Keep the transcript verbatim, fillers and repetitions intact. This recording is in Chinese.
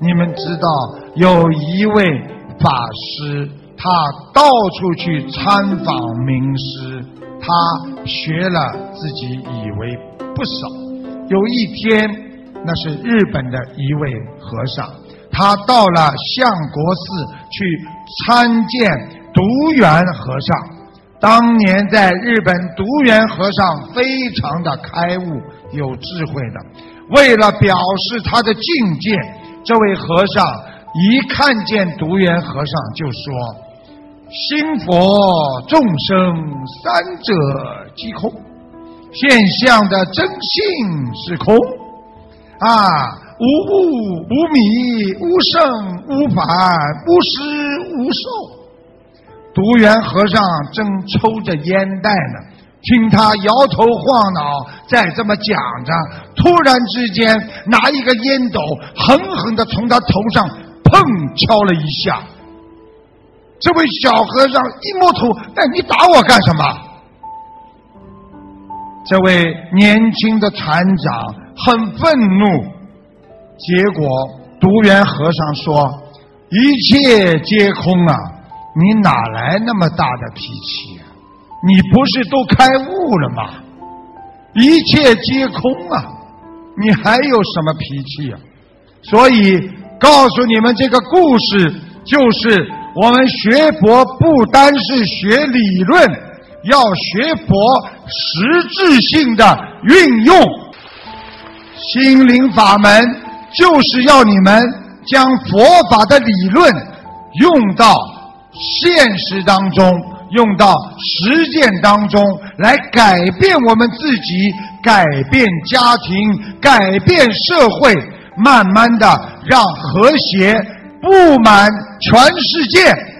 你们知道有一位法师，他到处去参访名师，他学了自己以为不少。有一天，那是日本的一位和尚，他到了相国寺去参见独圆和尚。当年在日本，独圆和尚非常的开悟，有智慧的。为了表示他的境界，这位和尚一看见独圆和尚就说：心佛众生三者即空，现象的真性是空啊，无物无米无生无反无实无受。独圆和尚正抽着烟袋呢，听他摇头晃脑再这么讲着，突然之间拿一个烟斗狠狠地从他头上砰敲了一下。这位小和尚一摸头，哎，你打我干什么？这位年轻的禅长很愤怒，结果独圆和尚说：一切皆空啊，你哪来那么大的脾气啊？你不是都开悟了吗？一切皆空啊，你还有什么脾气啊？所以告诉你们这个故事，就是我们学佛不单是学理论，要学佛实质性的运用。心灵法门就是要你们将佛法的理论用到现实当中，用到实践当中，来改变我们自己，改变家庭，改变社会，慢慢的让和谐布满全世界。